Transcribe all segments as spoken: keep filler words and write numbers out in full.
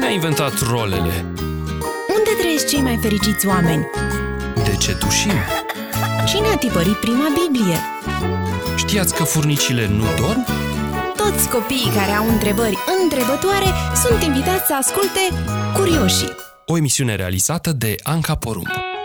Cine a inventat rolele? Unde trăiesc cei mai fericiți oameni? De ce tușim? Cine a tipărit prima Biblie? Știați că furnicile nu dorm? Toți copiii care au întrebări întrebătoare sunt invitați să asculte Curioșii, O emisiune realizată de Anca Porumb.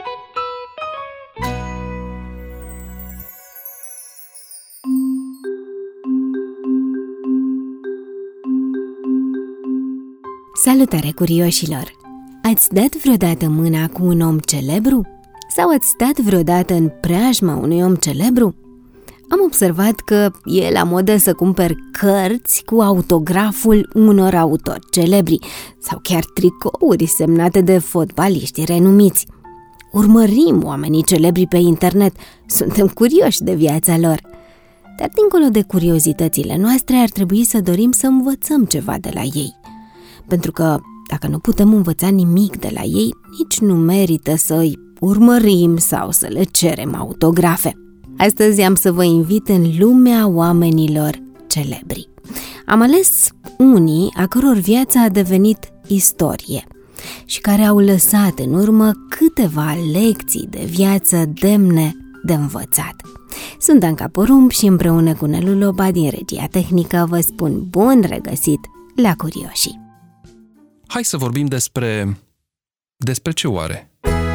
Salutare, curioșilor! Ați dat vreodată mâna cu un om celebru? Sau ați stat vreodată în preajma unui om celebru? Am observat că e la modă să cumperi cărți cu autograful unor autori celebri sau chiar tricouri semnate de fotbaliști renumiți. Urmărim oamenii celebri pe internet, suntem curioși de viața lor. Dar dincolo de curiozitățile noastre, ar trebui să dorim să învățăm ceva de la ei. Pentru că dacă nu putem învăța nimic de la ei, nici nu merită să îi urmărim sau să le cerem autografe. Astăzi am să vă invit în lumea oamenilor celebri. Am ales unii a căror viața a devenit istorie și care au lăsat în urmă câteva lecții de viață demne de învățat. Sunt Anca Porumb și împreună cu Nelu Loba din regia tehnică vă spun bun regăsit la Curioșii. Hai să vorbim despre... despre ce oare?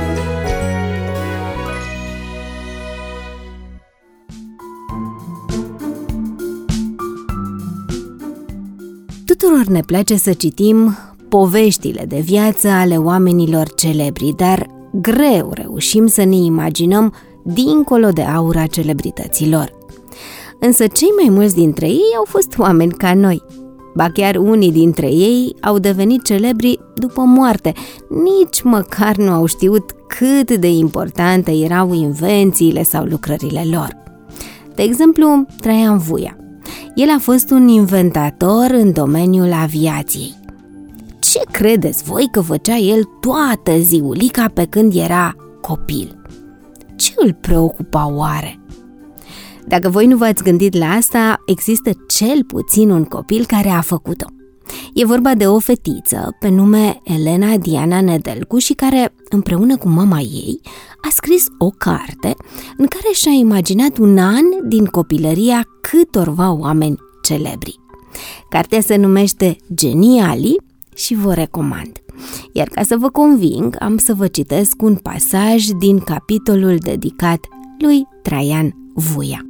Tuturor ne place să citim poveștile de viață ale oamenilor celebri, dar greu reușim să ne imaginăm dincolo de aura celebrităților. Însă cei mai mulți dintre ei au fost oameni ca noi. Ba chiar unii dintre ei au devenit celebri după moarte, nici măcar nu au știut cât de importante erau invențiile sau lucrările lor. De exemplu, Traian Vuia. El a fost un inventator în domeniul aviației. Ce credeți voi că făcea el toată ziulica pe când era copil? Ce îl preocupa oare? Dacă voi nu v-ați gândit la asta, există cel puțin un copil care a făcut-o. E vorba de o fetiță pe nume Elena Diana Nedelcu și care, împreună cu mama ei, a scris o carte în care și-a imaginat un an din copilăria câtorva oameni celebri. Cartea se numește Genialii și vă recomand. Iar ca să vă conving, am să vă citesc un pasaj din capitolul dedicat lui Traian Vuia.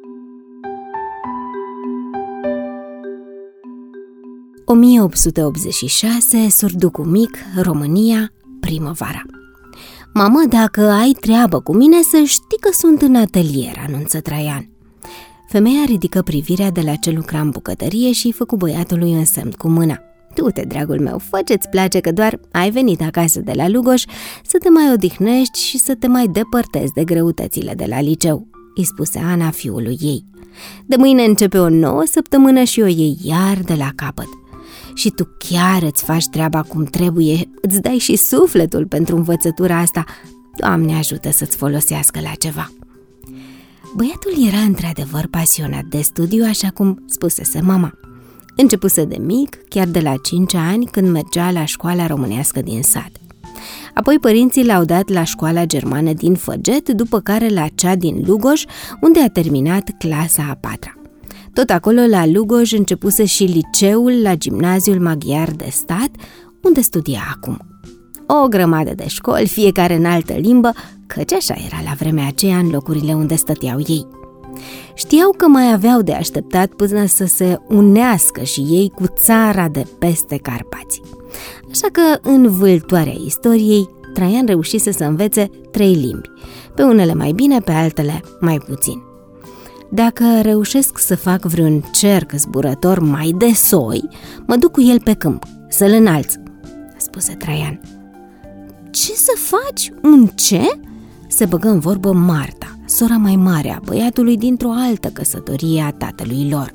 o mie opt sute optzeci și șase, Surducu Mic, România, primăvara. Mamă, dacă ai treabă cu mine, să știi că sunt în atelier, anunță Traian. Femeia ridică privirea de la ce lucra în bucătărie și îi făcu băiatului un semn cu mâna. Du-te, dragul meu, fă ce-ți place că doar ai venit acasă de la Lugoș să te mai odihnești și să te mai depărtezi de greutățile de la liceu, îi spuse Ana fiului ei. De mâine începe o nouă săptămână și o iei iar de la capăt. Și tu chiar îți faci treaba cum trebuie, îți dai și sufletul pentru învățătura asta. Doamne ajută să-ți folosească la ceva. Băiatul era într-adevăr pasionat de studiu, așa cum spusese mama. Începuse de mic, chiar de la cinci ani, când mergea la școala românească din sat. Apoi părinții l-au dat la școala germană din Făget, după care la cea din Lugoj, unde a terminat clasa a patra. Tot acolo, la Lugoj, începuse și liceul la Gimnaziul Maghiar de Stat, unde studia acum. O grămadă de școli, fiecare în altă limbă, căci așa era la vremea aceea în locurile unde stăteau ei. Știau că mai aveau de așteptat până să se unească și ei cu țara de peste Carpați. Așa că, în vâltoarea istoriei, Traian reușise să învețe trei limbi, pe unele mai bine, pe altele mai puțin. Dacă reușesc să fac vreun cerc zburător mai de soi, mă duc cu el pe câmp, să-l înalț, spuse Traian. Ce să faci? Un ce? Se băgă în vorbă Marta, sora mai mare a băiatului dintr-o altă căsătorie a tatălui lor.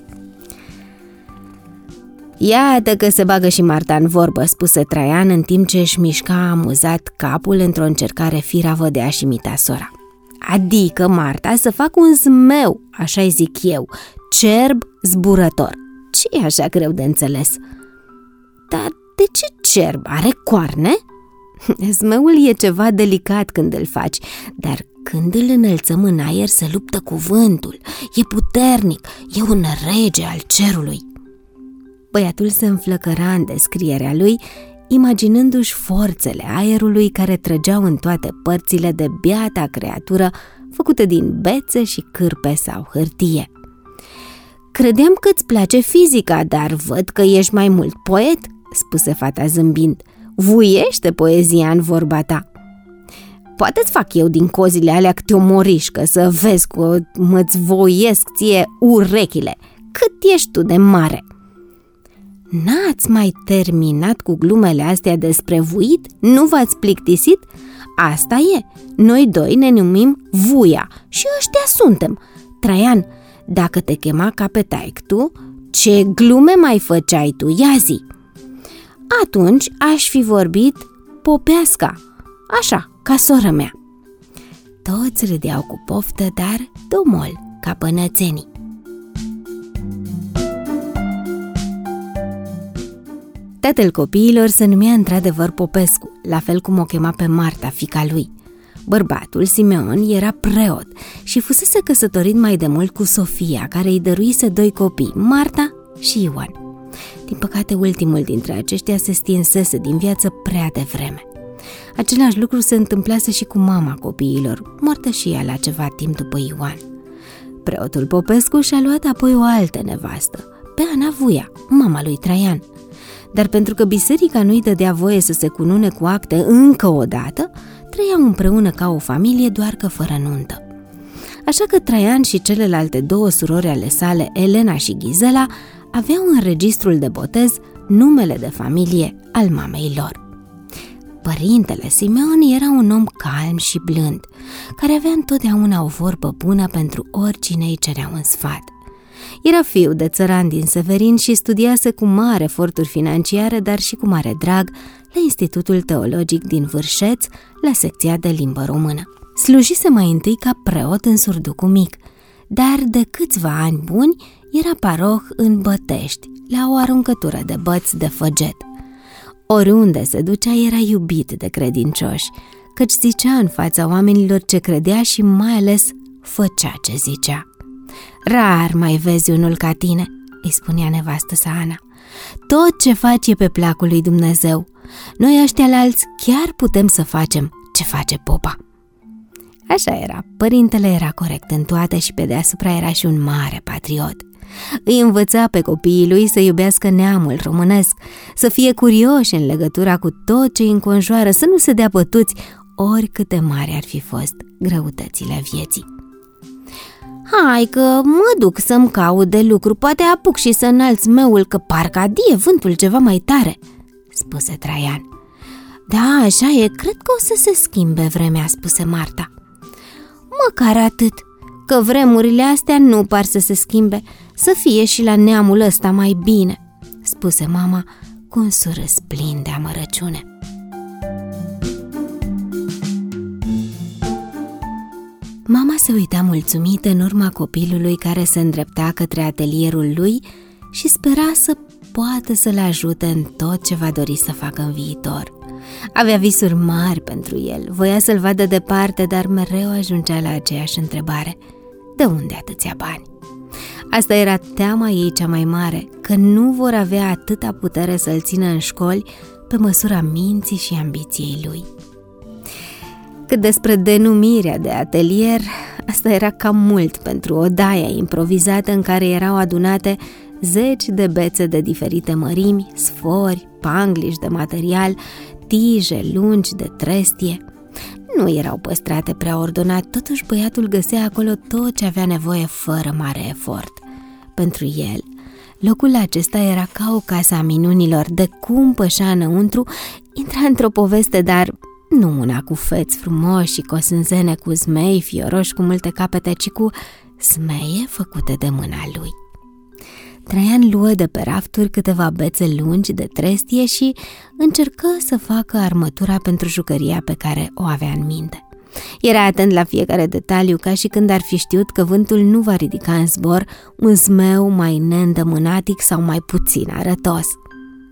Iată că se bagă și Marta în vorbă, spuse Traian în timp ce își mișca amuzat capul într-o încercare firavă de a-și imita sora. Adică, Marta, să fac un zmeu, așa-i zic eu, cerb zburător. Ce e așa greu de înțeles? Dar De ce cerb? Are coarne? Zmeul e ceva delicat când îl faci, dar când îl înălțăm în aer se luptă cu vântul. E puternic, e un rege al cerului. Băiatul se înflăcăra în descrierea lui, imaginându-și forțele aerului care trăgeau în toate părțile de biata creatură făcută din bețe și cârpe sau hârtie. Credeam că îți place fizica, dar văd că ești mai mult poet, spuse fata zâmbind. Vuiește poezia în vorba ta. Poate-ți fac eu din cozile alea câte o morișcă, să vezi că mă-ți voiesc ție urechile. Cât ești tu de mare? N-ați mai terminat cu glumele astea despre vuit? Nu v-ați plictisit? Asta e, noi doi ne numim Vuia și ăștia suntem. Traian, dacă te chema ca pe taic-tu, ce glume mai făceai tu? Ia zi! Atunci aș fi vorbit Popeasca, așa, ca soră mea. Toți râdeau cu poftă, dar domol, ca pănățenii. Tatăl copiilor se numea într-adevăr Popescu, la fel cum o chema pe Marta, fiica lui. Bărbatul, Simeon, era preot și fusese căsătorit mai de mult cu Sofia, care îi dăruise doi copii, Marta și Ioan. Din păcate, ultimul dintre aceștia se stinsese din viață prea devreme. Același lucru se întâmplase și cu mama copiilor, moartă și ea la ceva timp după Ioan. Preotul Popescu și-a luat apoi o altă nevastă, pe Ana Vuia, mama lui Traian. Dar pentru că biserica nu-i dădea voie să se cunune cu acte încă o dată, trăiau împreună ca o familie, doar că fără nuntă. Așa că Traian și celelalte două surori ale sale, Elena și Ghizela, aveau în registrul de botez numele de familie al mamei lor. Părintele Simeon era un om calm și blând, care avea întotdeauna o vorbă bună pentru oricine îi cerea un sfat. Era fiu de țăran din Severin și studiase cu mari eforturi financiare, dar și cu mare drag, la Institutul Teologic din Vârșeț, la secția de limbă română. Slujise mai întâi ca preot în Surducu Mic, dar de câțiva ani buni era paroh în Bătești, la o aruncătură de băți de făget. Oriunde se ducea era iubit de credincioși, căci zicea în fața oamenilor ce credea și mai ales făcea ce zicea. Rar mai vezi unul ca tine, îi spunea nevastă sa Ana. Tot ce faci e pe placul lui Dumnezeu. Noi ăștia-lalți chiar putem să facem ce face popa. Așa era, părintele era corect în toate și pe deasupra era și un mare patriot. Îi învăța pe copiii lui să iubească neamul românesc, să fie curioși în legătura cu tot ce îi înconjoară, să nu se dea bătuți, oricât de mari ar fi fost greutățile vieții. Hai că mă duc să-mi caut de lucru, poate apuc și să înalț meul, că parcă adie vântul ceva mai tare, spuse Traian. Da, așa e, cred că o să se schimbe vremea, spuse Marta. Măcar atât, că vremurile astea nu par să se schimbe, să fie și la neamul ăsta mai bine, spuse mama cu un surâs plin de amărăciune. Mama se uita mulțumită în urma copilului care se îndrepta către atelierul lui și spera să poată să-l ajute în tot ce va dori să facă în viitor. Avea visuri mari pentru el, voia să-l vadă departe, dar mereu ajungea la aceeași întrebare: de unde atâția bani? Asta era teama ei cea mai mare, că nu vor avea atâta putere să-l țină în școli pe măsura minții și ambiției lui. Cât despre denumirea de atelier, asta era cam mult pentru odaia improvizată în care erau adunate zeci de bețe de diferite mărimi, sfori, pangliși de material, tije lungi de trestie. Nu erau păstrate prea ordonat, totuși băiatul găsea acolo tot ce avea nevoie fără mare efort. Pentru el, locul acesta era ca o casă a minunilor, de cum pășea înăuntru, intra într-o poveste, dar nu una cu feți frumoși și cosânzene cu zmei fioroși cu multe capete, ci cu zmeie făcute de mâna lui. Traian luă de pe rafturi câteva bețe lungi de trestie și încercă să facă armătura pentru jucăria pe care o avea în minte. Era atent la fiecare detaliu, ca și când ar fi știut că vântul nu va ridica în zbor un zmeu mai neîndămânatic sau mai puțin arătos.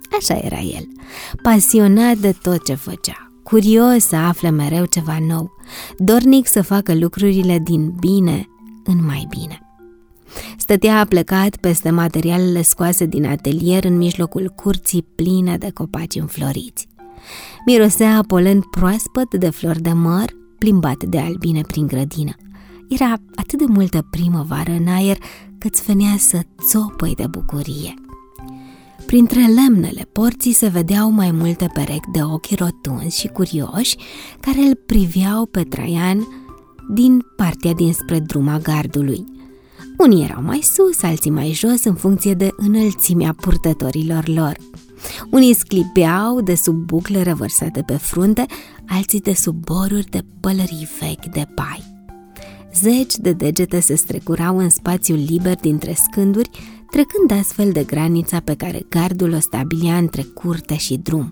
Așa era el, pasionat de tot ce făcea, curios să afle mereu ceva nou, dornic să facă lucrurile din bine în mai bine. Stătea aplecat peste materialele scoase din atelier în mijlocul curții pline de copaci înfloriți. Mirosea polen proaspăt de flori de măr, plimbat de albine prin grădină. Era atât de multă primăvară în aer că-ți venea să țopăi de bucurie. Printre lemnele porții se vedeau mai multe perechi de ochi rotunzi și curioși care îl priveau pe Traian din partea dinspre druma gardului. Unii erau mai sus, alții mai jos în funcție de înălțimea purtătorilor lor. Unii sclipeau de sub bucle revărsate pe frunte, alții de sub boruri de pălării vechi de pai. Zeci de degete se strecurau în spațiul liber dintre scânduri, trecând astfel de granița pe care gardul o stabilia între curte și drum.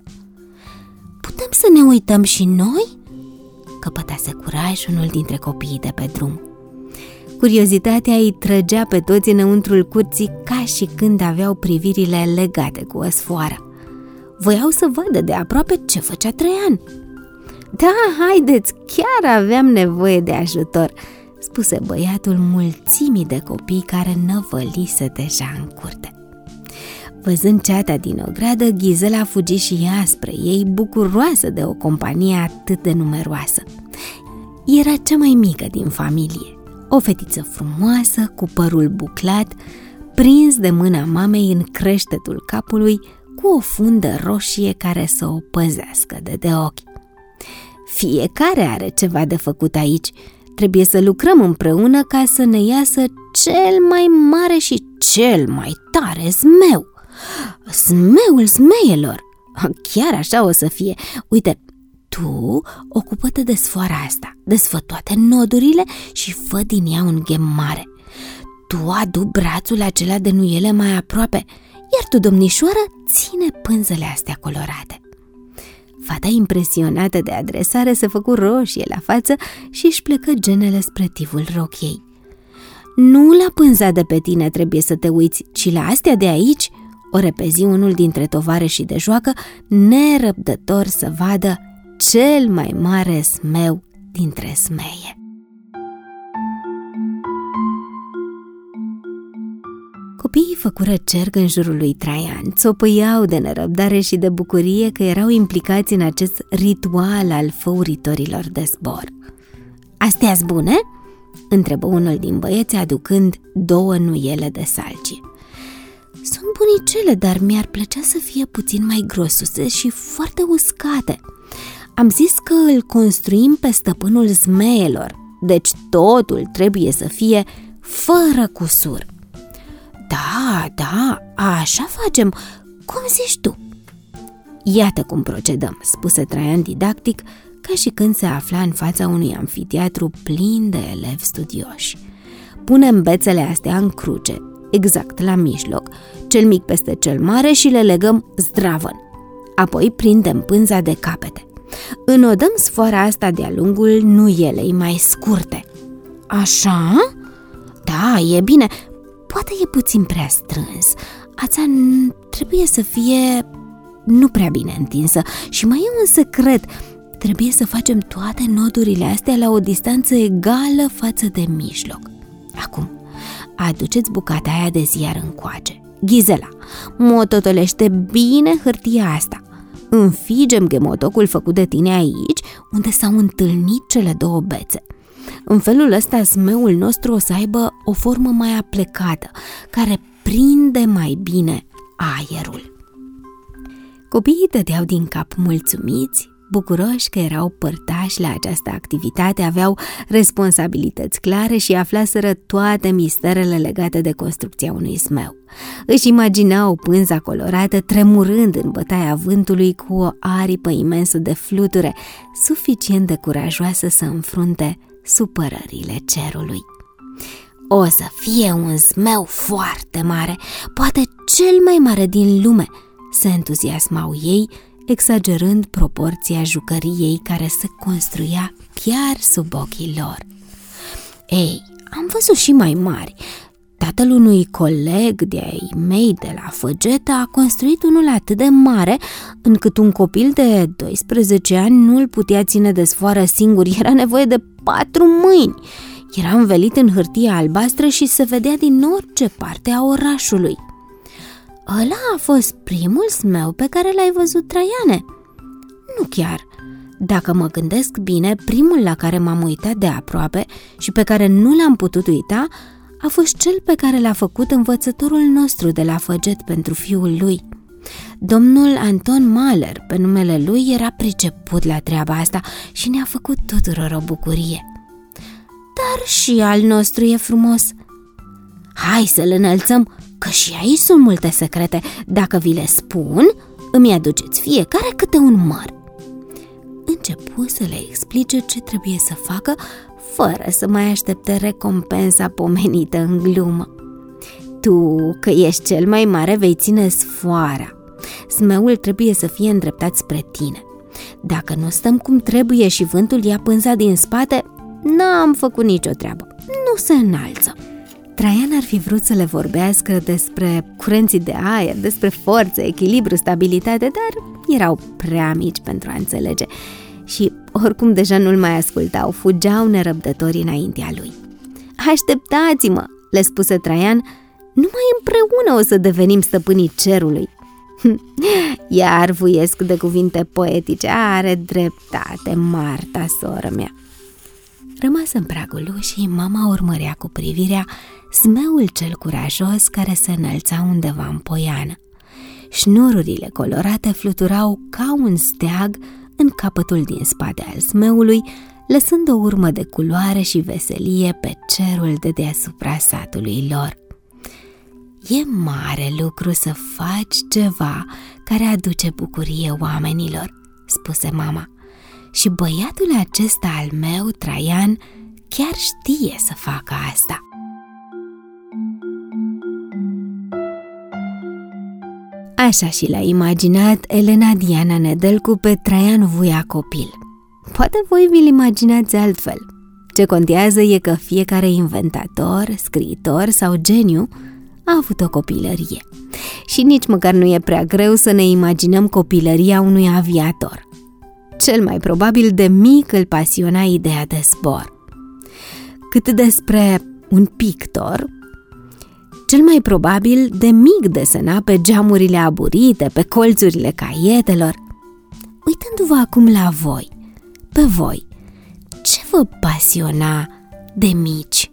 "Putem să ne uităm și noi?" căpătase curaj unul dintre copiii de pe drum. Curiozitatea îi trăgea pe toți înăuntrul curții ca și când aveau privirile legate cu o sfoară. Voiau să vadă de aproape ce făcea Traian. "Da, haideți, chiar aveam nevoie de ajutor," spuse băiatul mulțimii de copii care năvălise deja în curte. Văzând ceata din ogradă, Ghizela fugi și ea spre ei, bucuroasă de o companie atât de numeroasă. Era cea mai mică din familie, o fetiță frumoasă, cu părul buclat, prins de mâna mamei în creștetul capului, cu o fundă roșie care să o păzească de de ochi. "Fiecare are ceva de făcut aici. Trebuie să lucrăm împreună ca să ne iasă cel mai mare și cel mai tare zmeu. Zmeul zmeielor! Chiar așa o să fie. Uite, tu ocupă-te de sfoara asta, desfă toate nodurile și fă din ea un ghem mare. Tu adu brațul acela de nuiele mai aproape, iar tu, domnișoară, ține pânzele astea colorate." Fata, impresionată de adresare, se făcu roșie la față și își plecă genele spre tivul rochiei. "Nu la pânza de pe tine trebuie să te uiți, ci la astea de aici," o repezi unul dintre tovarășii de joacă, nerăbdător să vadă cel mai mare zmeu dintre zmeie. Copiii făcură cerc în jurul lui Traian, țopăiau de nerăbdare și de bucurie că erau implicați în acest ritual al făuritorilor de zbor. "Astea-s bune?" întrebă unul din băieți, aducând două nuiele de salcie. "Sunt bunicele, dar mi-ar plăcea să fie puțin mai grosuse și foarte uscate. Am zis că îl construim pe stăpânul zmeielor, deci totul trebuie să fie fără cusur." "Da, da, așa facem, cum zici tu." "Iată cum procedăm," spuse Traian didactic, ca și când se afla în fața unui amfiteatru plin de elevi studioși. "Punem bețele astea în cruce, exact la mijloc, cel mic peste cel mare și le legăm zdravăn. Apoi prindem pânza de capete. Înodăm sfoara asta de-a lungul nuielei mai scurte." "Așa? Da, e bine. Poate e puțin prea strâns. Ața trebuie să fie nu prea bine întinsă. Și mai e un secret. Trebuie să facem toate nodurile astea la o distanță egală față de mijloc. Acum, aduceți bucata aia de ziar încoace. Ghizela, mototolește bine hârtia asta. Înfigem ghemotocul făcut de tine aici, unde s-au întâlnit cele două bețe. În felul ăsta zmeul nostru o să aibă o formă mai aplecată, care prinde mai bine aerul." Copiii dădeau din cap mulțumiți, bucuroși că erau părtași la această activitate, aveau responsabilități clare și aflaseră toate misterele legate de construcția unui zmeu. Își imaginau pânza colorată tremurând în bătaia vântului cu o aripă imensă de fluture, suficient de curajoasă să înfrunte supărările cerului. "O să fie un zmeu foarte mare, poate cel mai mare din lume," se entuziasmau ei, exagerând proporția jucăriei care se construia chiar sub ochii lor. "Ei, am văzut și mai mari, tatăl unui coleg de-ai mei de la Făget a construit unul atât de mare încât un copil de doisprezece ani nu îl putea ține de sfoară singur, era nevoie de patru mâini. Era învelit în hârtie albastră și se vedea din orice parte a orașului. Ăla a fost primul smeu pe care l-ai văzut, Traiane? Nu chiar. Dacă mă gândesc bine, primul la care m-am uitat de aproape și pe care nu l-am putut uita a fost cel pe care l-a făcut învățătorul nostru de la Făget pentru fiul lui. Domnul Anton Mahler, pe numele lui, era priceput la treaba asta și ne-a făcut tuturor o bucurie. Dar și al nostru e frumos. Hai să-l înălțăm, că și aici sunt multe secrete. Dacă vi le spun, îmi aduceți fiecare câte un măr. Începu să le explice ce trebuie să facă, fără să mai aștepte recompensa pomenită în glumă. Tu, că ești cel mai mare, vei ține sfoara. Smeul trebuie să fie îndreptat spre tine. Dacă nu stăm cum trebuie și vântul ia pânza din spate, n-am făcut nicio treabă. Nu se înalță. Traian ar fi vrut să le vorbească despre curenții de aer, despre forță, echilibru, stabilitate, dar erau prea mici pentru a înțelege și oricum deja nu-l mai ascultau, fugeau nerăbdători înaintea lui. Așteptați-mă, le spuse Traian, numai împreună o să devenim stăpânii cerului. Iar vuiesc de cuvinte poetice, are dreptate Marta, soră mea. Rămasă în pragul ușii, mama urmărea cu privirea smeul cel curajos care se înălța undeva în poiană. Șnururile colorate fluturau ca un steag în capătul din spate al smeului, lăsând o urmă de culoare și veselie pe cerul de deasupra satului lor. E mare lucru să faci ceva care aduce bucurie oamenilor, spuse mama. Și băiatul acesta al meu, Traian, chiar știe să facă asta. Așa și l-a imaginat Elena Diana Nedelcu pe Traian Vuia copil. Poate voi vi-l imaginați altfel. Ce contează e că fiecare inventator, scriitor sau geniu a avut o copilărie. Și nici măcar nu e prea greu să ne imaginăm copilăria unui aviator. Cel mai probabil de mic îl pasiona ideea de zbor. Cât despre un pictor, cel mai probabil de mic desena pe geamurile aburite, pe colțurile caietelor. Uitându-vă acum la voi, pe voi, ce vă pasiona de mici?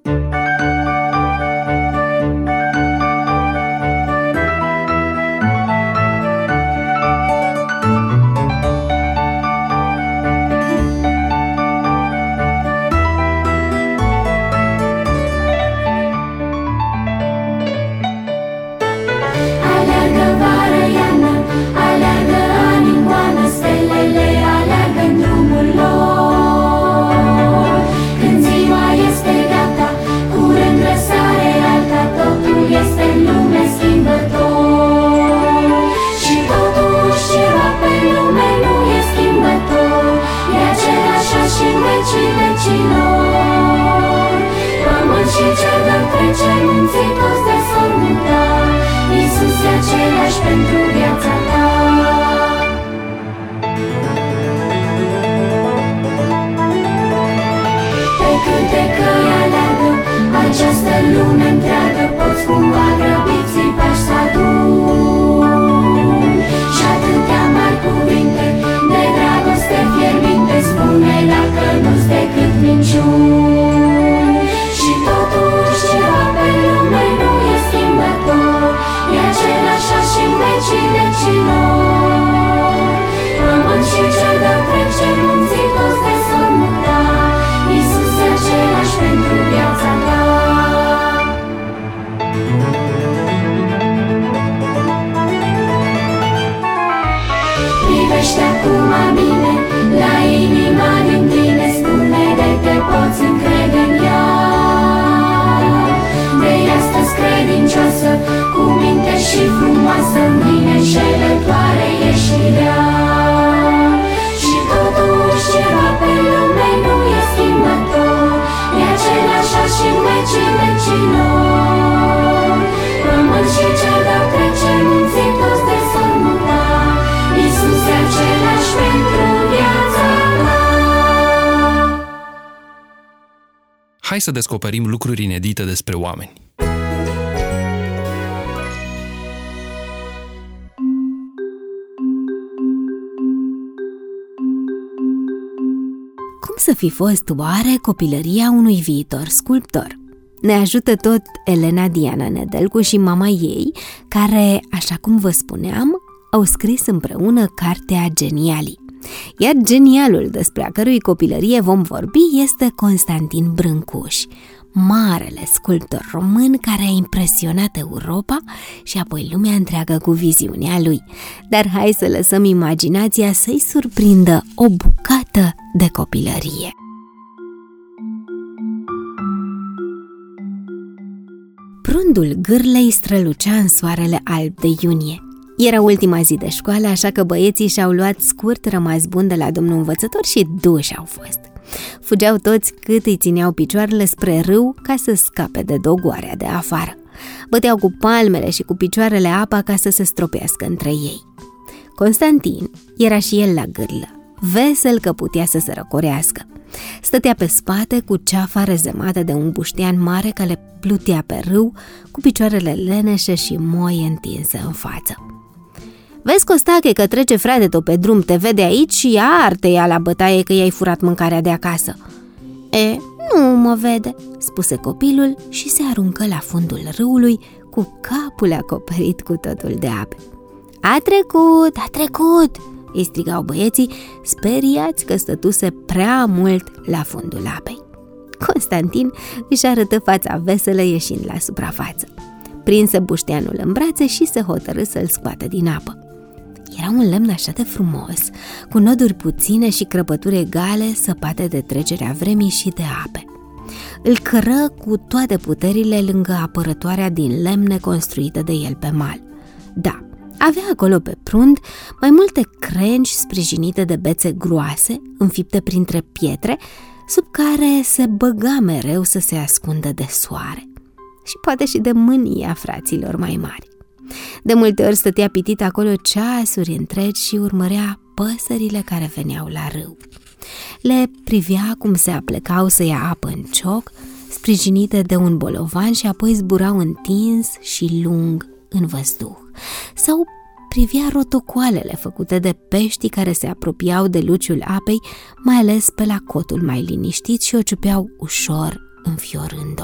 Lume întreagă poți cumva grăbiți pași să adun și atâtea mari cuvinte de dragoste fierbinte spune dacă nu-s decât minciuni. Și totuși ceva pe lume nu e schimbător, e același și în vecii vecilor. Pământ și cer de trece, munții toți de s-or muta, Iisus e același pentru viața ta. Privește acum bine la inima din tine, spune de te poți încrede în ea. De astăzi credincioasă, cu minte și frumoasă, mâine înșelătoare e și rea. Și totuși ceva pe lume nu e schimbător, e același și în vecii vecilor. Hai să descoperim lucruri inedite despre oameni. Cum să fi fost oare copilăria unui viitor sculptor? Ne ajută tot Elena Diana Nedelcu și mama ei, care, așa cum vă spuneam, au scris împreună cartea Genialii. Iar genialul despre a cărui copilărie vom vorbi este Constantin Brâncuș, marele sculptor român care a impresionat Europa și apoi lumea întreagă cu viziunea lui. Dar hai să lăsăm imaginația să-i surprindă o bucată de copilărie. Prundul Gârlei strălucea în soarele alb de iunie. Era ultima zi de școală, așa că băieții și-au luat scurt rămas bun de la domnul învățător și duși au fost. Fugeau toți cât îi țineau picioarele spre râu ca să scape de dogoarea de afară. Băteau cu palmele și cu picioarele apa ca să se stropească între ei. Constantin era și el la gârlă, vesel că putea să se răcorească. Stătea pe spate cu ceafa rezemată de un buștean mare care plutea pe râu, cu picioarele leneșe și moi întinse în față. Vezi, Costache, că trece frate tău pe drum, te vede aici și iar te ia la bătaie că i-ai furat mâncarea de acasă. E, nu mă vede, spuse copilul și se aruncă la fundul râului cu capul acoperit cu totul de ape. A trecut, a trecut, îi strigau băieții, speriați că stătuse prea mult la fundul apei. Constantin își arătă fața veselă ieșind la suprafață. Prinse bușteanul în brațe și se hotărâ să-l scoată din apă. Era un lemn așa de frumos, cu noduri puține și crăpături egale săpate de trecerea vremii și de ape. Îl cără cu toate puterile lângă apărătoarea din lemne construită de el pe mal. Da, avea acolo pe prund mai multe crengi sprijinite de bețe groase, înfipte printre pietre, sub care se băga mereu să se ascundă de soare și poate și de mânia fraților mai mari. De multe ori stătea pitit acolo ceasuri întregi și urmărea păsările care veneau la râu. Le privea cum se aplecau să ia apă în cioc, sprijinite de un bolovan și apoi zburau întins și lung în văzduh. Sau privea rotocoalele făcute de peștii care se apropiau de luciul apei, mai ales pe la cotul mai liniștit și o ciupeau ușor înfiorând-o.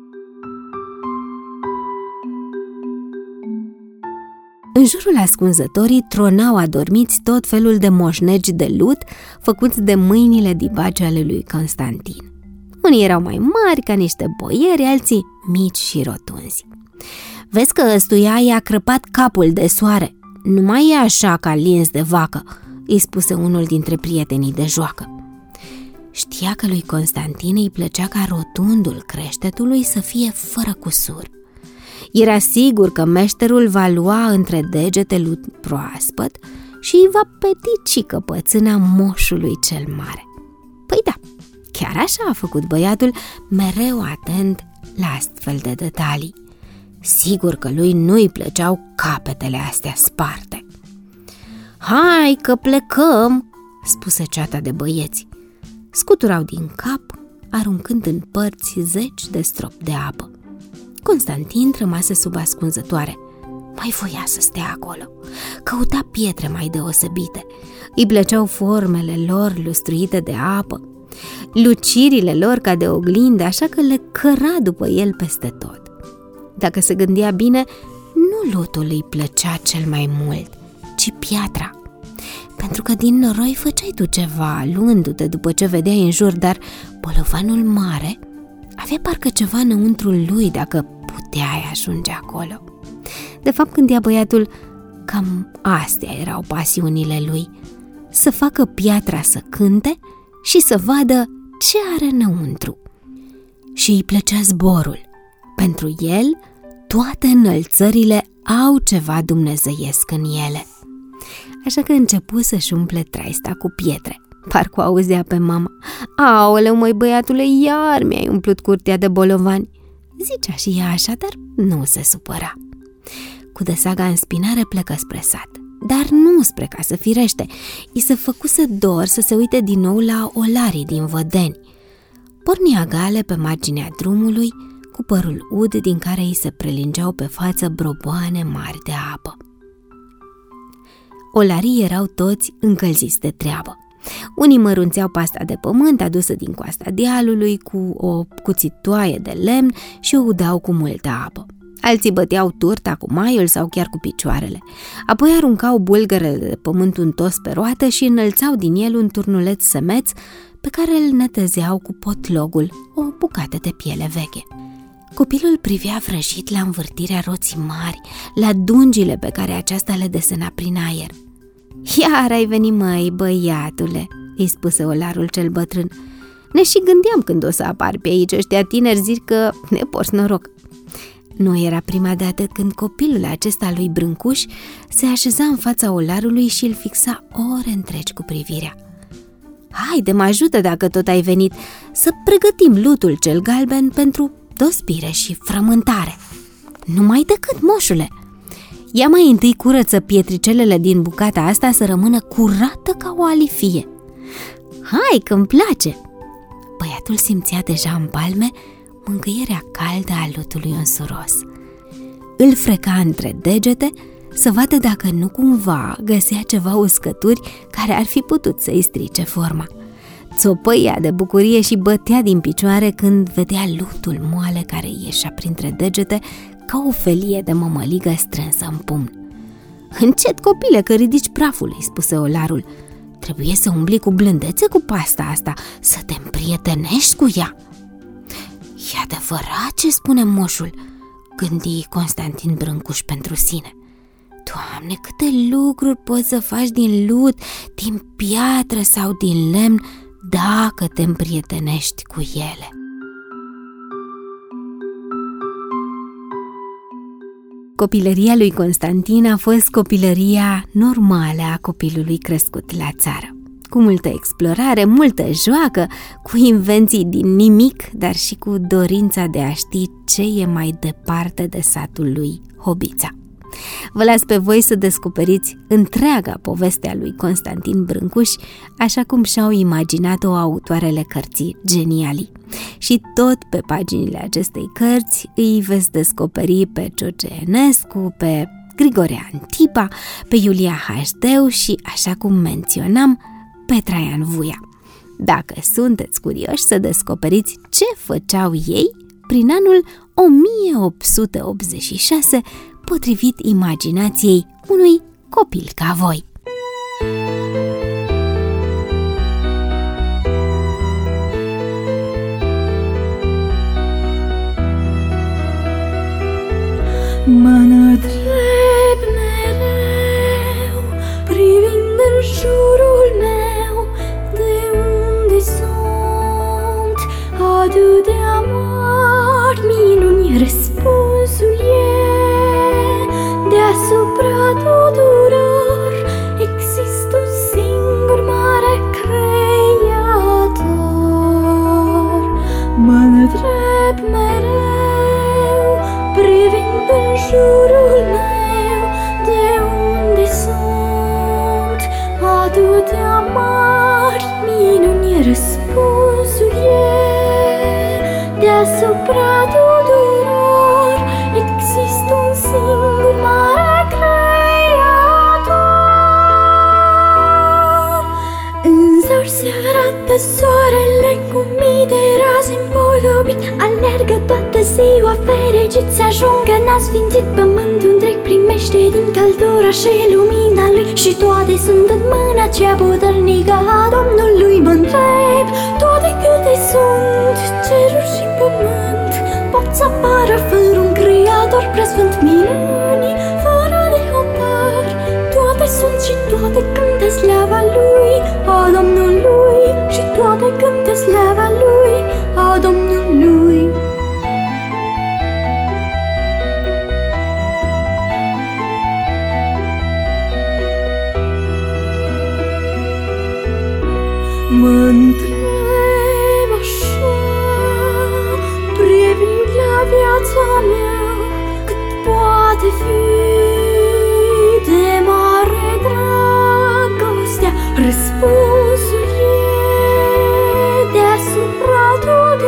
În jurul ascunzătorii tronau adormiți tot felul de moșnegi de lut făcuți de mâinile dibace ale lui Constantin. Unii erau mai mari ca niște boieri, alții mici și rotunzi. Vezi că ăstuia i-a crăpat capul de soare, nu mai e așa ca lins de vacă, îi spuse unul dintre prietenii de joacă. Știa că lui Constantin îi plăcea ca rotundul creștetului să fie fără cusur. Era sigur că meșterul va lua între degete lut proaspăt și îi va petici căpățâna moșului cel mare. Păi da, chiar așa a făcut băiatul, mereu atent la astfel de detalii. Sigur că lui nu-i plăceau capetele astea sparte. Hai că plecăm, spuse ceata de băieți. Scuturau din cap, aruncând în părți zeci de stropi de apă. Constantin rămase sub ascunzătoare. Mai voia să stea acolo. Căuta pietre mai deosebite. Îi plăceau formele lor lustruite de apă, lucirile lor ca de oglindă, așa că le căra după el peste tot. Dacă se gândea bine, nu lutul îi plăcea cel mai mult, ci piatra. Pentru că din noroi făceai tu ceva, luându-te după ce vedeai în jur, dar bolovanul mare avea parcă ceva înăuntrul lui dacă puteai ajunge acolo. De fapt, gândea băiatul, cam astea erau pasiunile lui, să facă piatra să cânte și să vadă ce are înăuntru. Și îi plăcea zborul. Pentru el, toate înălțările au ceva dumnezeiesc în ele. Așa că începu să-și umple traista cu pietre. Parcă o auzea pe mama. Aoleu, măi băiatule, iar mi-ai umplut curtea de bolovani. Zicea și ea așa, dar nu se supăra. Cu desaga în spinare plecă spre sat, dar nu spre casă firește. I se făcuse dor să se uite din nou la olarii din Vădeni. Porni agale pe marginea drumului, cu părul ud din care îi se prelingeau pe față broboane mari de apă. Olarii erau toți încălziți de treabă. Unii mărunțeau pasta de pământ adusă din coasta dealului cu o cuțitoaie de lemn și o udau cu multă apă. Alții băteau turta cu maiul sau chiar cu picioarele. Apoi aruncau bulgărele de pământ untos pe roată și înălțau din el un turnuleț semeț pe care îl netăzeau cu potlogul, o bucată de piele veche. Copilul privea vrăjit la învârtirea roții mari, la dungile pe care aceasta le desena prin aer. "Iar ai venit, măi, băiatule," îi spuse olarul cel bătrân. "Ne și gândeam când o să apar pe aici, ăștia tineri zic că ne porți noroc." Nu era prima dată când copilul acesta lui Brâncuș se așeza în fața olarului și îl fixa ore întregi cu privirea. "Haide, mă ajută dacă tot ai venit, să pregătim lutul cel galben pentru dospire și frământare." "Numai decât, moșule! Ia mai întâi curăță pietricelele din bucata asta să rămână curată ca o alifie." "Hai, că-mi place!" Băiatul simțea deja în palme mângâierea caldă a lutului însuros. Îl freca între degete să vadă dacă nu cumva găsea ceva uscături care ar fi putut să-i strice forma. Țopăia de bucurie și bătea din picioare când vedea lutul moale care ieșea printre degete ca o felie de mămăligă strânsă în pumn. "Încet, copile, că ridici praful," îi spuse olarul. "Trebuie să umbli cu blândețe cu pasta asta, să te împrietenești cu ea." "E adevărat ce spune moșul," gândi Constantin Brâncuș pentru sine. "Doamne, câte lucruri poți să faci din lut, din piatră sau din lemn, dacă te împrietenești cu ele." Copilăria lui Constantin a fost copilăria normală a copilului crescut la țară. Cu multă explorare, multă joacă, cu invenții din nimic, dar și cu dorința de a ști ce e mai departe de satul lui Hobița. Vă las pe voi să descoperiți întreaga poveste a lui Constantin Brâncuș, așa cum și-au imaginat-o autoarele cărții Genialii. Și tot pe paginile acestei cărți îi veți descoperi pe George Enescu, pe Grigore Antipa, pe Iulia Hașdeu și, așa cum menționam, pe Traian Vuia. Dacă sunteți curioși să descoperiți ce făceau ei prin anul o mie opt sute optzeci și șase, potrivit imaginației unui copil ca voi. Mă întreb mereu, privind în jurul meu, de unde sunt atâtea mari minuni. Răspunsul e deasupra tuturor, există un singur mare creator. Mă întreb mereu, privind în jurul meu, de unde sunt atâtea mari minuni. Răspunsul e deasupra tuturor, există un singur mare creator. În zori se arată soarele cu mii de raze împodobit, alergă toată ziua fericit să ajungă n-a sfințit. Pământul întreg primește din căldura și lumina lui, și toate sunt în mâna cea puternică a Domnului. Mă întreb, toate câte sunt, ceruri și pământ, pot să apară fără un creator preasfânt. Minuni fără de hotar, toate sunt și toate cântă slava lui, a Domnului, și toate cântă slava lui, a Domnului. Mă întreb așa, privind la viața mea, cât poate fi de mare dragostea. Răspunsul e deasupra tuturor,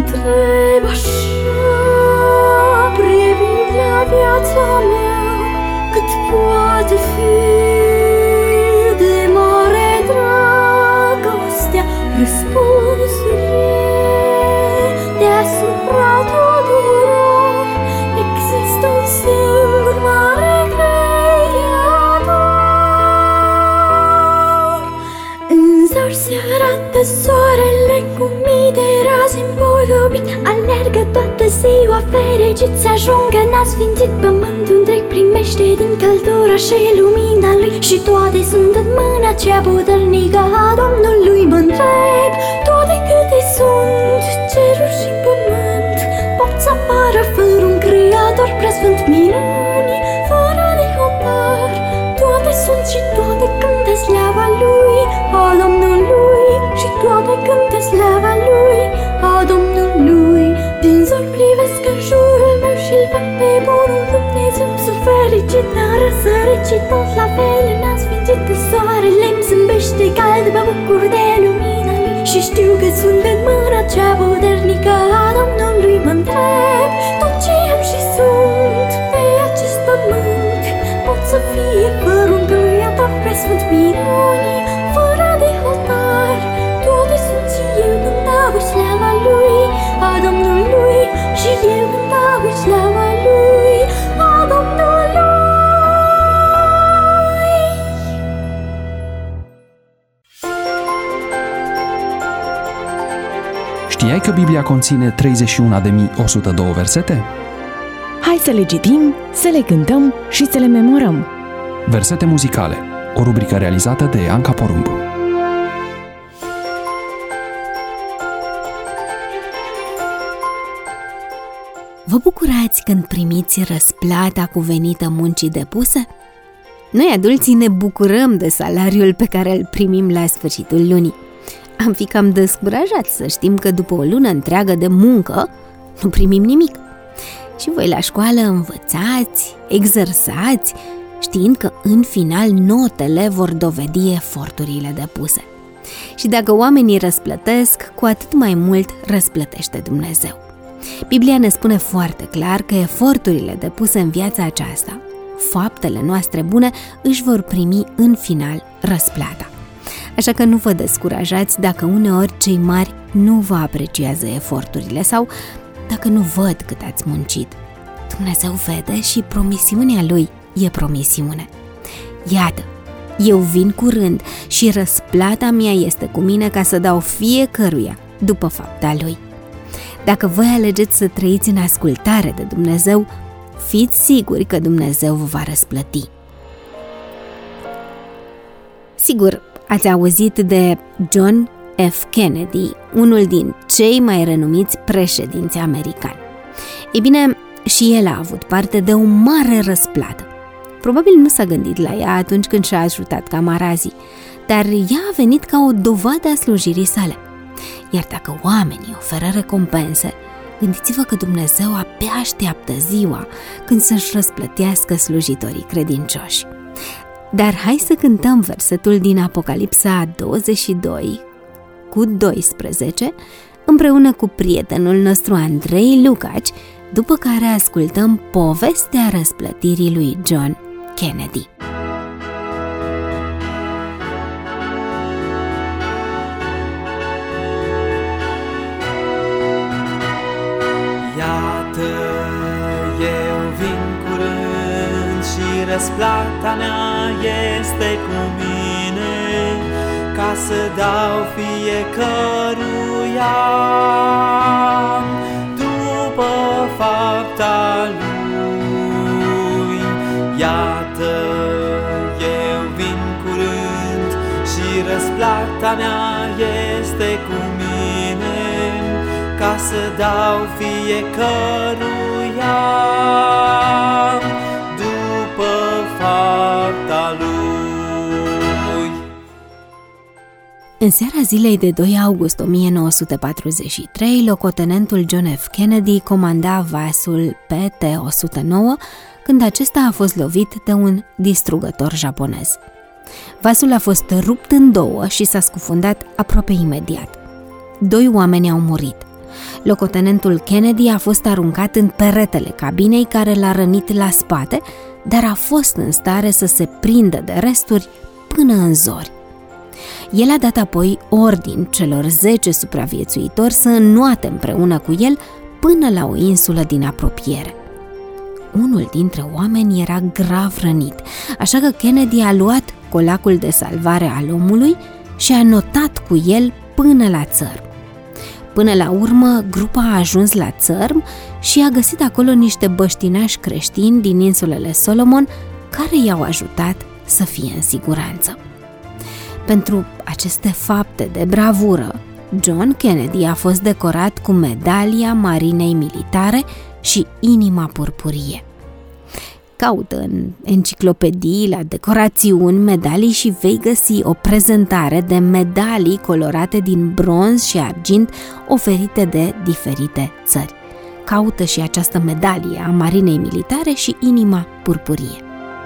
întreb așa, privind la viața mea, cât poate fi de mare dragostea, răspunsul e deasupra tuturor, există un singur mare creator. În zor se arată soarele cu mii de raze împodobit, alergă toată ziua fericit să ajungă n-a sfințit. Pământul întreg primește din căldura și lumina lui, și toate sunt în mâna cea puternică a Domnului. Mă întreb, toate câte sunt, ceruri și pământ, pot să apară fără un creator preasfânt, minuni fără de hotar. Toate sunt și toate cântă slava lui, a Domnului, și toate cântă slava lui, a Domnului. Din zor privesc în jurul meu și-l văd pe bunul Dumnezeu. Sunt fericit, n-a răsărit și tot la fel n-a sfințit, că soarele îmi zâmbește cald, mă bucur de lumina lui, și știu că sunt în mâna cea puternică a Domnului. Mă întreb, tot ce am și sunt pe acest pământ pot să fie fără un creator preasfânt, minuni fără de hotar. Toate sunt și eu cântau slava lui, a Domnului, și eu cântau slava lui, a Domnului. Știai că Biblia conține treizeci și unu de mii o sută doi versete? Hai să le citim, să le cântăm și să le memorăm. Versete muzicale, o rubrică realizată de Anca Porumb. Vă bucurați când primiți răsplata cuvenită muncii depuse? Noi, adulții, ne bucurăm de salariul pe care îl primim la sfârșitul lunii. Am fi cam descurajați să știm că după o lună întreagă de muncă nu primim nimic. Și voi la școală învățați, exersați, știind că în final notele vor dovedi eforturile depuse. Și dacă oamenii răsplătesc, cu atât mai mult răsplătește Dumnezeu. Biblia ne spune foarte clar că eforturile depuse în viața aceasta, faptele noastre bune, își vor primi în final răsplata. Așa că nu vă descurajați dacă uneori cei mari nu vă apreciază eforturile sau dacă nu văd cât ați muncit. Dumnezeu vede și promisiunea Lui e promisiune. Iată, eu vin curând și răsplata mea este cu mine ca să dau fiecăruia după fapta lui. Dacă voi alegeți să trăiți în ascultare de Dumnezeu, fiți siguri că Dumnezeu vă va răsplăti. Sigur, ați auzit de John F. Kennedy, unul din cei mai renumiți președinți americani. Ei bine, și el a avut parte de o mare răsplată. Probabil nu s-a gândit la ea atunci când și-a ajutat camarazii, dar ea a venit ca o dovadă a slujirii sale. Iar dacă oamenii oferă recompense, gândiți-vă că Dumnezeu abia așteaptă ziua când să-și răsplătească slujitorii credincioși. Dar hai să cântăm versetul din Apocalipsa douăzeci și doi cu doisprezece împreună cu prietenul nostru Andrei Lucaci, după care ascultăm povestea răsplătirii lui John Kennedy. Iată, eu vin curând și răsplata mea este cu mine, ca să dau fiecăruia după fapta lui. Iată, eu vin curând și răsplata mea este cu mine, ca să dau fiecăruia după fapta lui. În seara zilei de doi august o mie nouă sute patruzeci și trei, locotenentul John F. Kennedy comanda vasul P T o sută nouă când acesta a fost lovit de un distrugător japonez. Vasul a fost rupt în două și s-a scufundat aproape imediat. Doi oameni au murit. Locotenentul Kennedy a fost aruncat în peretele cabinei care l-a rănit la spate, dar a fost în stare să se prindă de resturi până în zori. El a dat apoi ordin celor zece supraviețuitori să înnoate împreună cu el până la o insulă din apropiere. Unul dintre oameni era grav rănit, așa că Kennedy a luat colacul de salvare al omului și a notat cu el până la țărm. Până la urmă, grupa a ajuns la țărm și a găsit acolo niște băștinași creștini din insulele Solomon care i-au ajutat să fie în siguranță. Pentru aceste fapte de bravură, John Kennedy a fost decorat cu medalia Marinei Militare și inima purpurie. Caută în enciclopedii, la decorațiuni, medalii și vei găsi o prezentare de medalii colorate din bronz și argint oferite de diferite țări. Caută și această medalie a Marinei Militare și inima purpurie.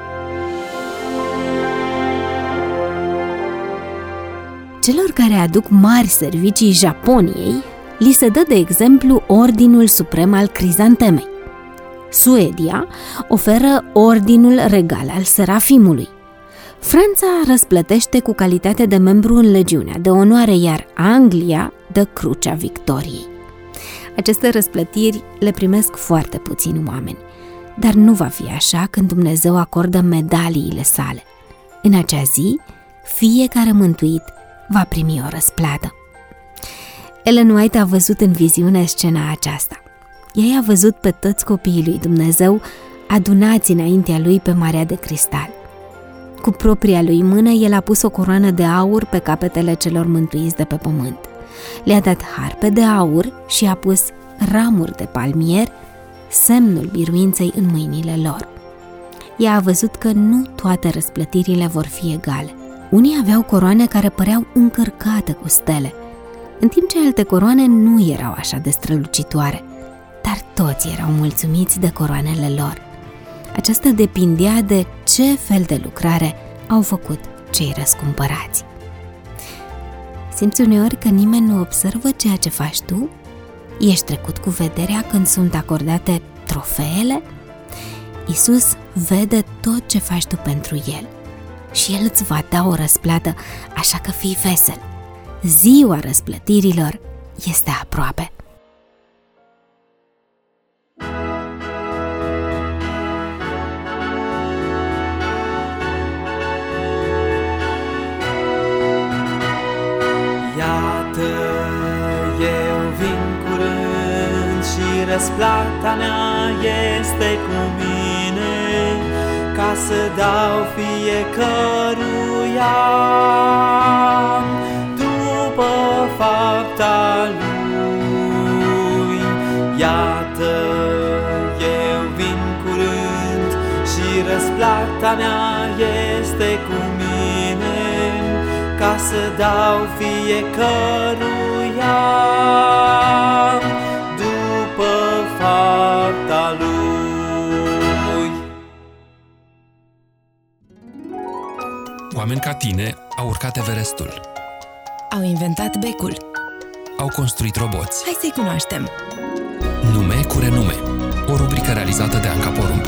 Celor care aduc mari servicii Japoniei, li se dă de exemplu Ordinul Suprem al Crizantemei. Suedia oferă Ordinul Regal al Serafimului. Franța răsplătește cu calitate de membru în Legiunea de Onoare, iar Anglia dă Crucea Victoriei. Aceste răsplătiri le primesc foarte puțini oameni, dar nu va fi așa când Dumnezeu acordă medaliile sale. În acea zi, fiecare mântuit va primi o răsplată. Ellen White a văzut în viziune scena aceasta. Ea a văzut pe toți copiii lui Dumnezeu adunați înaintea lui pe Marea de Cristal. Cu propria lui mână, el a pus o coroană de aur pe capetele celor mântuiți de pe pământ. Le-a dat harpe de aur și a pus ramuri de palmier, semnul biruinței, în mâinile lor. Ea a văzut că nu toate răsplătirile vor fi egale. Unii aveau coroane care păreau încărcate cu stele, în timp ce alte coroane nu erau așa de strălucitoare, dar toți erau mulțumiți de coroanele lor. Aceasta depindea de ce fel de lucrare au făcut cei răscumpărați. Simți uneori că nimeni nu observă ceea ce faci tu? Ești trecut cu vederea când sunt acordate trofeele? Iisus vede tot ce faci tu pentru El și El îți va da o răsplată, așa că fii vesel. Ziua răsplătirilor este aproape. Iată, eu vin curând și răsplata mea este cu mine, ca să dau fiecăruia după fapta lui. Iată, eu vin curând și răsplata mea este cu mine, ca să dau fiecăruia după fapta lui. Oameni ca tine au urcat Everestul. Au inventat becul. Au construit roboți. Hai să-i cunoaștem. Nume cu renume. O rubrică realizată de Anca Porumb.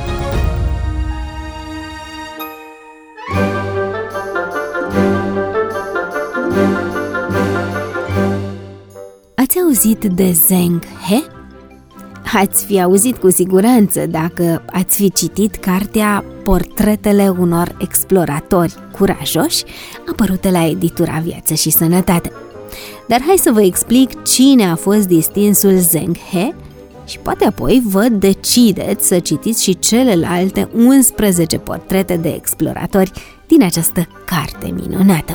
Ați auzit de Zheng He? Ați fi auzit cu siguranță dacă ați fi citit cartea Portretele unor exploratori curajoși, apărută la editura Viață și Sănătate. Dar hai să vă explic cine a fost distinsul Zheng He și poate apoi vă decideți să citiți și celelalte unsprezece portrete de exploratori din această carte minunată.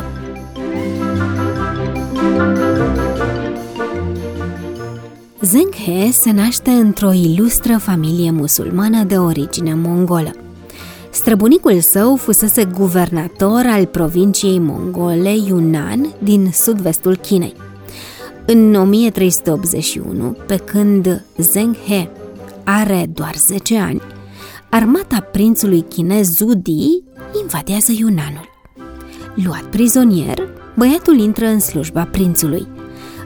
Zheng He se naște într-o ilustră familie musulmană de origine mongolă. Străbunicul său fusese guvernator al provinciei mongole Yunnan din sud-vestul Chinei. În o mie trei sute optzeci și unu, pe când Zheng He are doar zece ani, armata prințului chinez Zhu Di invadează Yunnanul. Luat prizonier, băiatul intră în slujba prințului.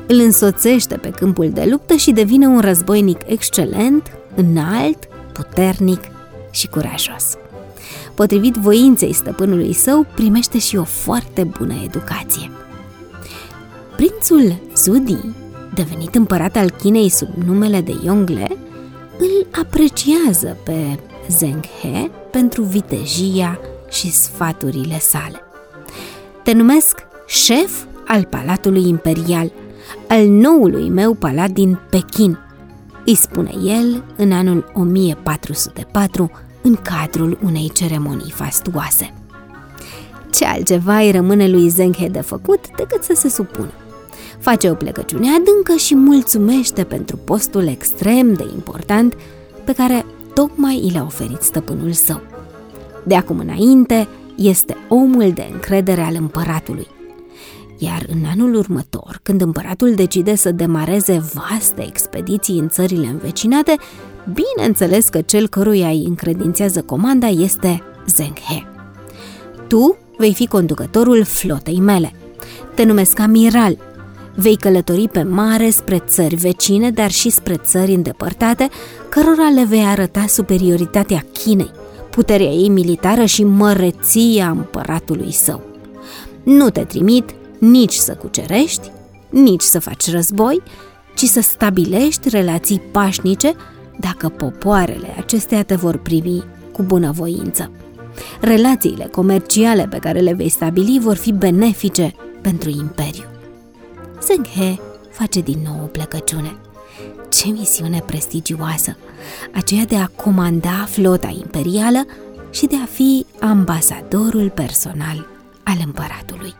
îl însoțește pe câmpul de luptă și devine un războinic excelent, înalt, puternic și curajos. Potrivit voinței stăpânului său, primește și o foarte bună educație. Prințul Zudi, devenit împărat al Chinei sub numele de Yongle, îl apreciază pe Zheng He pentru vitejia și sfaturile sale. Te numesc șef al Palatului Imperial, al noului meu palat din Pekin, îi spune el în anul o mie patru sute patru, în cadrul unei ceremonii fastuoase. Ce altceva îi rămâne lui Zheng He de făcut decât să se supună. Face o plecăciune adâncă și mulțumește pentru postul extrem de important pe care tocmai i l-a oferit stăpânul său. De acum înainte, este omul de încredere al împăratului. Iar în anul următor, când împăratul decide să demareze vaste expediții în țările învecinate, bineînțeles că cel căruia îi încredințează comanda este Zheng He. Tu vei fi conducătorul flotei mele. Te numesc amiral. Vei călători pe mare spre țări vecine, dar și spre țări îndepărtate, cărora le vei arăta superioritatea Chinei, puterea ei militară și măreția împăratului său. Nu te trimit nici să cucerești, nici să faci război, ci să stabilești relații pașnice dacă popoarele acestea te vor privi cu bunăvoință. Relațiile comerciale pe care le vei stabili vor fi benefice pentru imperiu. Zheng He face din nou o plecăciune. Ce misiune prestigioasă, aceea de a comanda flota imperială și de a fi ambasadorul personal al împăratului.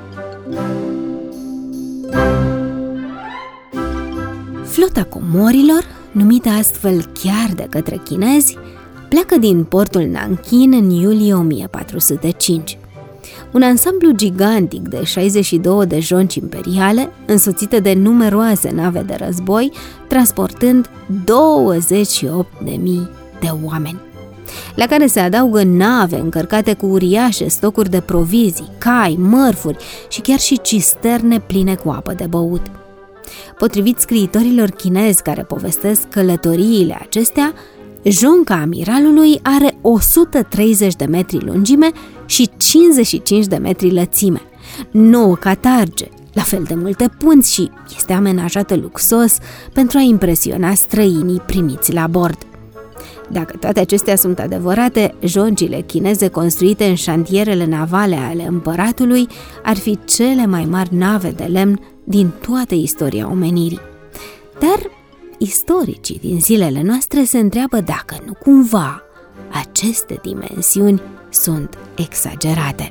Flota comorilor, numită astfel chiar de către chinezi, pleacă din portul Nankin în iulie o mie patru sute cinci. Un ansamblu gigantic de șaizeci și două de jonci imperiale, însoțite de numeroase nave de război, transportând douăzeci și opt de mii de oameni, la care se adaugă nave încărcate cu uriașe stocuri de provizii, cai, mărfuri și chiar și cisterne pline cu apă de băut. Potrivit scriitorilor chinezi care povestesc călătoriile acestea, jonca amiralului are o sută treizeci de metri lungime și cincizeci și cinci de metri lățime, nouă catarge, la fel de multe punți și este amenajată luxos pentru a impresiona străinii primiți la bord. Dacă toate acestea sunt adevărate, joncile chineze construite în șantierele navale ale împăratului ar fi cele mai mari nave de lemn din toată istoria omenirii. Dar istoricii din zilele noastre se întreabă dacă nu cumva aceste dimensiuni sunt exagerate.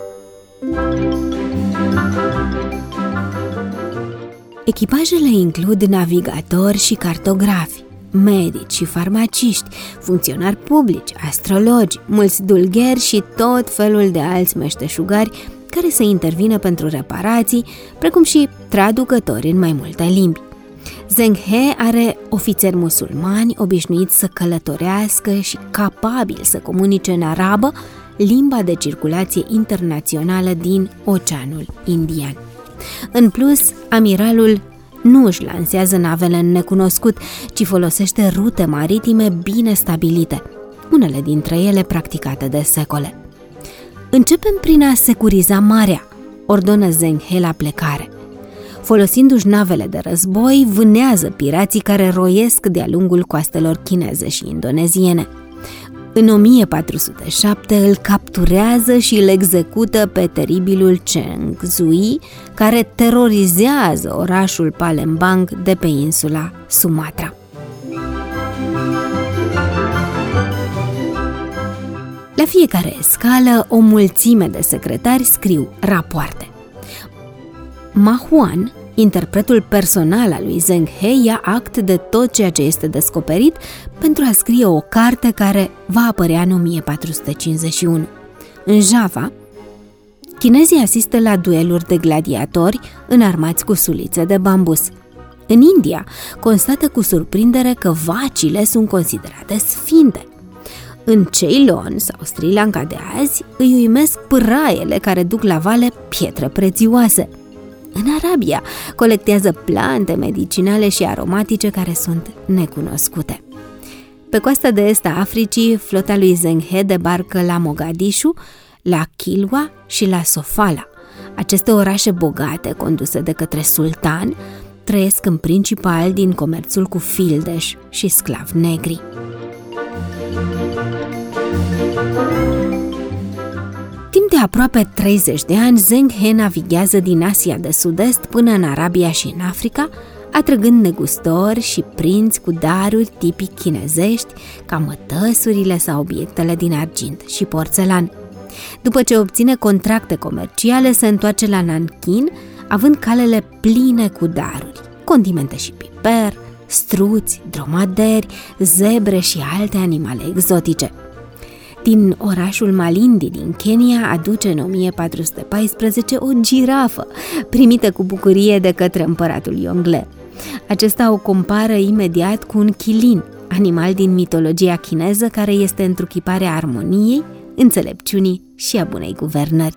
Echipajele includ navigatori și cartografi, medici și farmaciști, funcționari publici, astrologi, mulți dulgheri și tot felul de alți meșteșugari care să intervină pentru reparații, precum și traducători în mai multe limbi. Zheng He are ofițeri musulmani obișnuiți să călătorească și capabili să comunice în arabă, limba de circulație internațională din Oceanul Indian. În plus, amiralul nu își lansează navele în necunoscut, ci folosește rute maritime bine stabilite, unele dintre ele practicate de secole. Începem prin a securiza marea, ordonă Zheng He la plecare. Folosindu-și navele de război, vânează pirații care roiesc de-a lungul coastelor chineze și indoneziene. În o mie patru sute șapte îl capturează și îl execută pe teribilul Cheng Zui, care terorizează orașul Palembang de pe insula Sumatra. La fiecare escală, o mulțime de secretari scriu rapoarte. Ma Huan, interpretul personal al lui Zheng He, ia act de tot ceea ce este descoperit pentru a scrie o carte care va apărea în o mie patru sute cincizeci și unu. În Java, chinezii asistă la dueluri de gladiatori înarmați cu sulițe de bambus. În India, constată cu surprindere că vacile sunt considerate sfinte. În Ceylon sau Sri Lanka de azi îi uimesc pâraiele care duc la vale pietre prețioase. în Arabia colectează plante medicinale și aromatice care sunt necunoscute. Pe coasta de est a Africii, flota lui Zenghe debarcă la Mogadishu, la Kilwa și la Sofala. Aceste orașe bogate, conduse de către sultan, trăiesc în principal din comerțul cu fildeș și sclavi negri. Timp de aproape treizeci de ani, Zenghe navighează din Asia de Sud-Est până în Arabia și în Africa, atrăgând negustori și prinți cu daruri tipic chinezești, ca mătăsurile sau obiectele din argint și porțelan. După ce obține contracte comerciale, se întoarce la Nankin, având calele pline cu daruri, condimente și piper, struți, dromaderi, zebre și alte animale exotice. Din orașul Malindi din Kenya aduce în o mie patru sute paisprezece o girafă, primită cu bucurie de către împăratul Yongle. Acesta o compară imediat cu un chilin, animal din mitologia chineză care este întruchiparea armoniei, înțelepciunii și a bunei guvernări.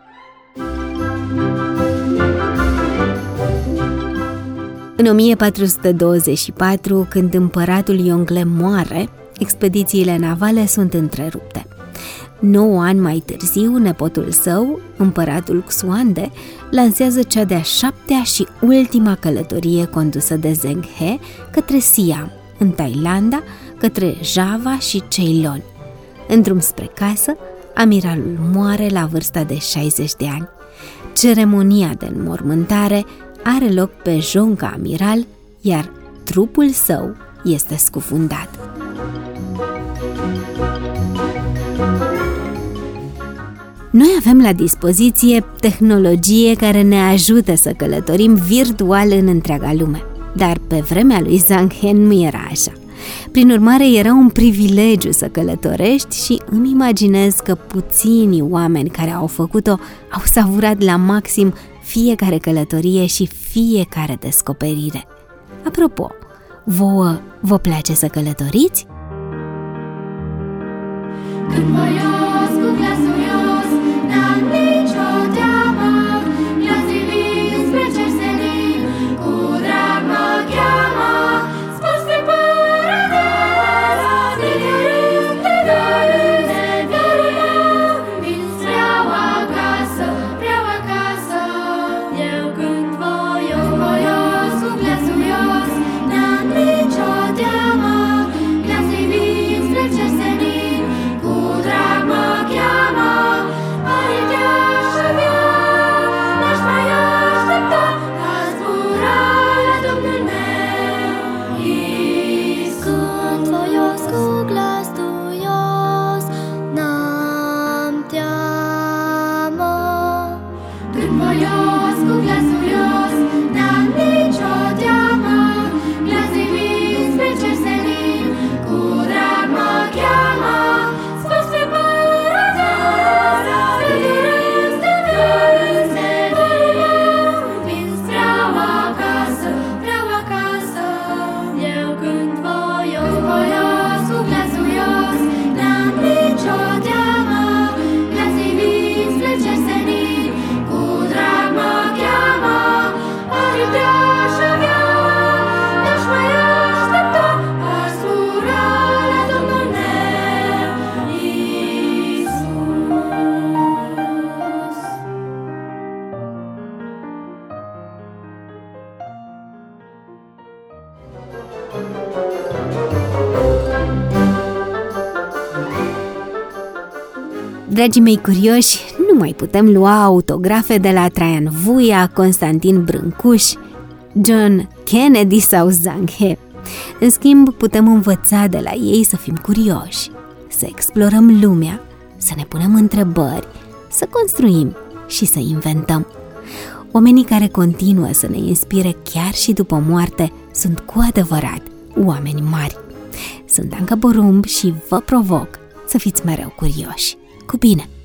În o mie patru sute douăzeci și patru, când împăratul Yongle moare, expedițiile navale sunt întrerupte. Nouă ani mai târziu, nepotul său, împăratul Xuande, lansează cea de-a șaptea și ultima călătorie condusă de Zenghe către Siam, în Thailanda, către Java și Ceylon. În drum spre casă, amiralul moare la vârsta de șaizeci de ani. Ceremonia de înmormântare are loc pe jonca amiral, iar trupul său este scufundat. Noi avem la dispoziție tehnologie care ne ajută să călătorim virtual în întreaga lume, dar pe vremea lui Zenghe nu era așa. Prin urmare, era un privilegiu să călătorești și îmi imaginez că puțini oameni care au făcut-o au savurat la maxim fiecare călătorie și fiecare descoperire. Apropo, vouă vă place să călătoriți? Când voios cu glasuios, n-am nicio teamă, glas divin spre cer senin, cu drag mă cheamă, spus pe paradis, de rând, de rând, de rând, vin vreau acasă, vreau acasă. Eu când voios, voios cu glasuios, n-am nicio teamă, glas divin spre cer senin, cu drag mă cheamă, are te-aș avea, n-aș mai aștepta, aș zbura la Domnul meu, Iisus. Când voios cu glas duios, n-am teamă. Când voios cu glas duios, n-am nicio teamă, glas divin spre cer senin, cu drag mă cheamă, spus pe paradis, de râs, de râs, de râs, vin vreau acasă, vreau acasă. Eu când voios, voios cu glas duios, n-am nicio teamă, glas divin spre cer senin, cu drag mă cheamă, aripi te-aș avea, n-aș mai aștepta, aș zbura la Domnul meu, Iisus. Dragii mei curioși, nu mai putem lua autografe de la Traian Vuia, Constantin Brâncuș, John Kennedy sau Zenghe. În schimb, putem învăța de la ei să fim curioși, să explorăm lumea, să ne punem întrebări, să construim și să inventăm. Oamenii care continuă să ne inspire chiar și după moarte sunt cu adevărat oameni mari. Sunt Anca Porumb și vă provoc să fiți mereu curioși. Cu bine!